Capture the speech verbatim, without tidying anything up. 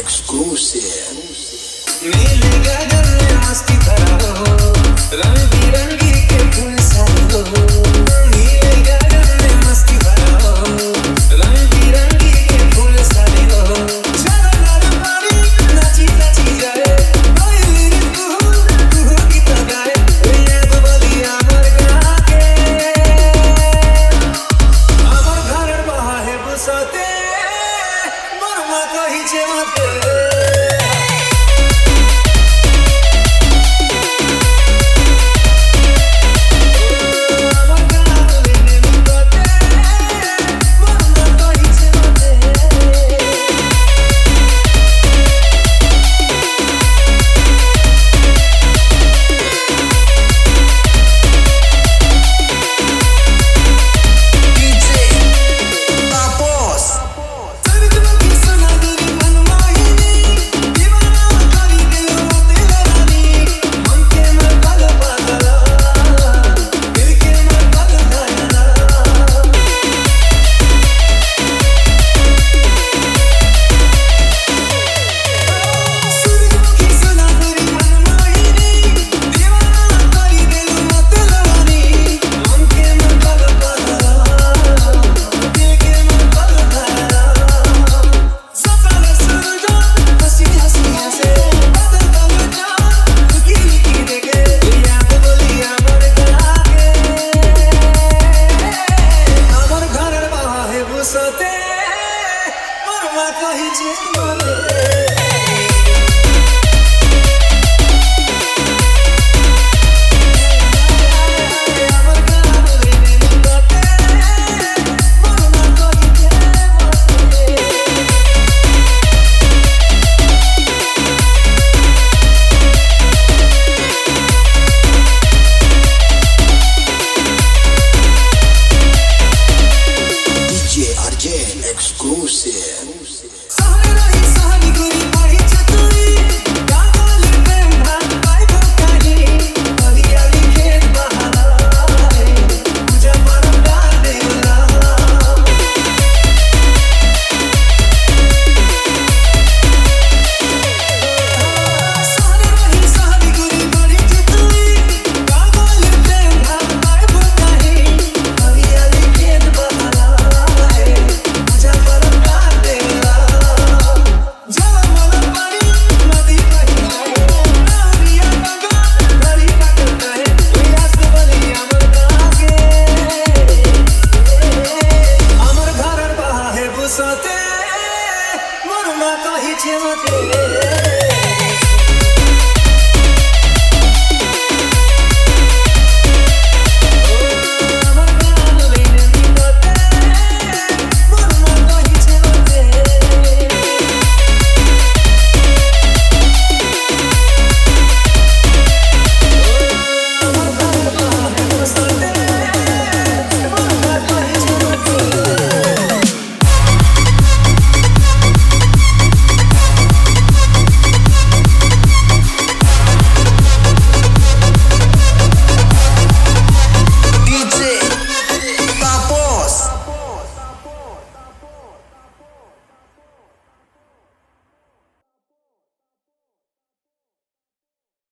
exclusive. नीले गगन में मस्ती भरा हो, रंग बिरंगी के फूल सारे हो। नीले गगन में मस्ती भरा हो, रंग बिरंगी के फूल सारे हो। चलो नर नारी नाची नाची जाए, कोई लिरिक कुहू कुहू गीत गाए, ये तो बलिया मर गया के। अमर घर बहा है बसते, मरमा कही छे मते। Murma kahi chhe mate